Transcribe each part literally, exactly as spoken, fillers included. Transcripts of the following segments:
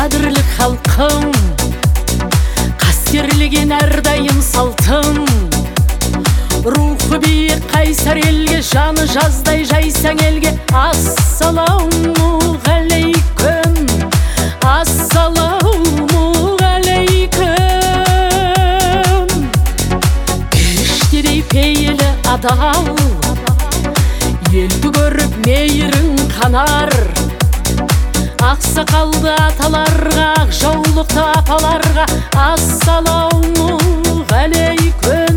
қадірлі халқым, қастерлеген әрдайым салтым. Рухы биік қайсар елге, жаны жаздай жайсаң елге. Ассалаумағалейкум, ассалаумағалейкум. Періштедей пейілі адал, елді көріп мейірің қанар. Ақсақалды аталарға, ақ жаулықты апаларға. Ассалаумағалейкум,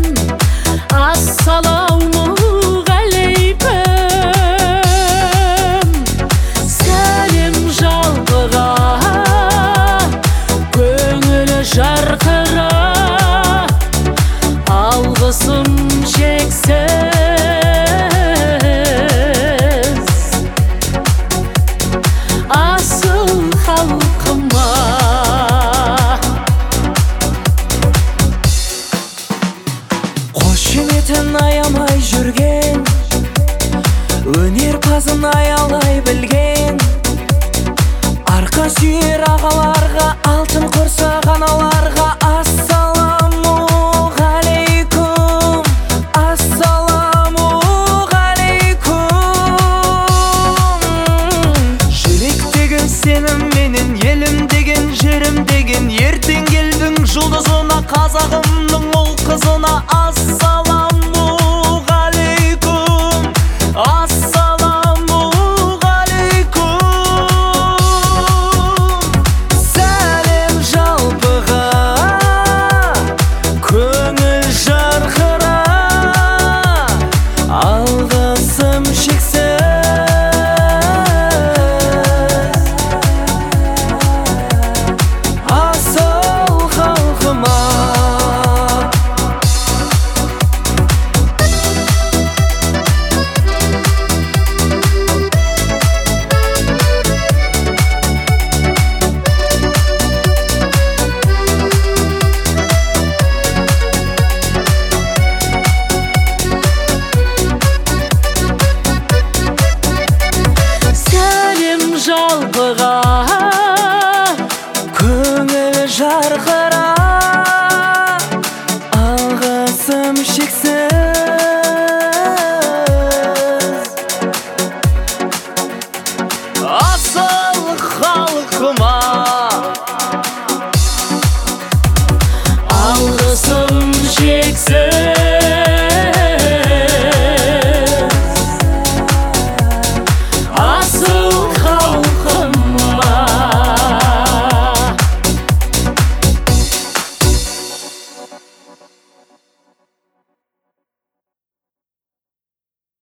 ассалаумағалейкум. Сәлем жалпыға, көңілі жарқыра, алғысым шексіз. Асыл халқыма қошеметін аямай жүрген, өнерпазын аялай білген, арқа сүйер ағаларға, алтын қорсаған аналарға. Ассаламағалейкум, ассаламағалейкум. Жүрек деген сенім менен, елім деген жерім деген. Ертең келдің жұлдызына, қазағымның ұл қызына. Ассаламағалейкум, ассаламағалейкум. Сәлем жалпыға, көңіл жарқыра, алғысым шексіз. Асыл халқыма жалпыға, көңіл жарқыра, алғысым шексіз. Асыл халқыма алғысым шексіз.